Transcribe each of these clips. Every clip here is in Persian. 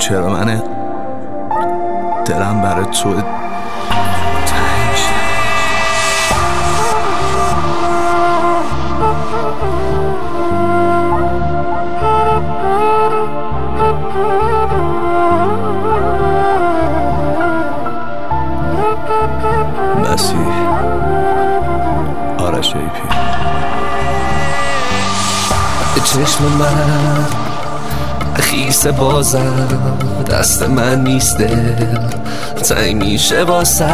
چرا من دلم برای تو مسیح آرش ایپی. چشم من خیس بازم، دست من نیست دل تنگ میشه واسه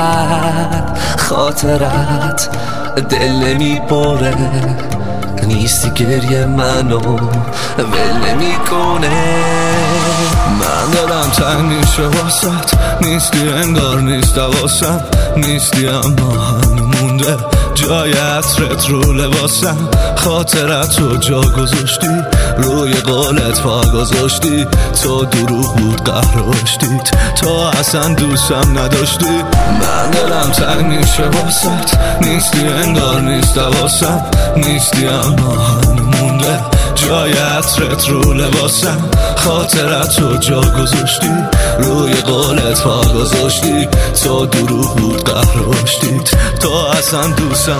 خاطرت، دل نمیبره نیستی گریه منو ول نمیکنه. من دلم تنگ میشه واسط، نیستی انگار نیست حواسم، نیستی اما هم مونده جای عطرت رو لباسم. خاطرت رو جا گذاشتی، روی قولت پا گذاشتی، تو دروغ بود قهرشتید، تو اصلا دوستم نداشتی. من دلم تنگ میشه واسط، نیستی انگار نیست حواسم، نیستی اما هم مونده جای عطرت رو لباسم. خاطرت رو جا گذاشتی، روی قولت پا گذاشتی، تو دروغ بود قهرشتید، تو اصلا دوستم.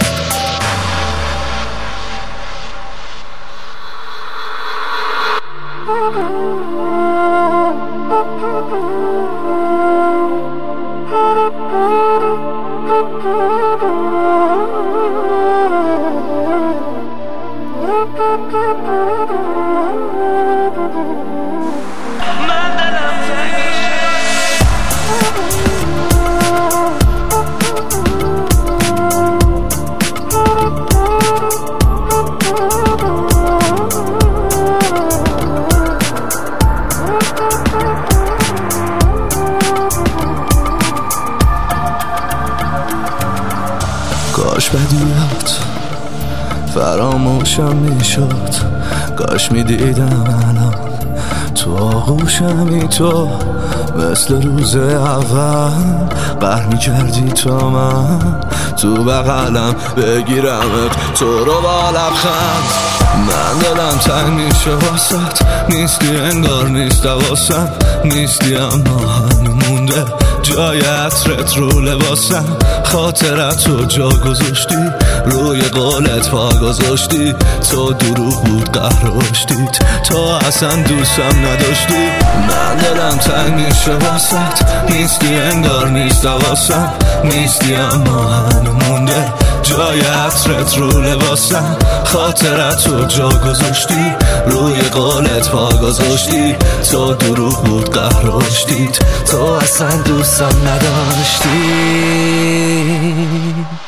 کاش بدیات فراموشم میشد، کاش میدیدم الان تو آغوشمی، تو مثل روز اول قهر میکردی تا من تو بغلم بگیرمت، تو رو با لبخند. من دلم تنگ میشه واسط، نیستی انگار نیست حواسم، نیستی اما هم مونده جای عطرت رو لباسم. خاطرت رو جا گذاشتی، روی قولت پا گذاشتی، تو دروغ بود قهرشتید، تو اصلا دوستم نداشتی. من دلم تنگ میشه واسط، نیستی انگار نیست حواسم، نیستی اما هم مونده جای عطرت رو لباسم. خاطرت رو جا گذاشتی، روی قولت پا گذاشتی، تو دروغ بود قهرشتید، تو اصلا دوستم نداشتی.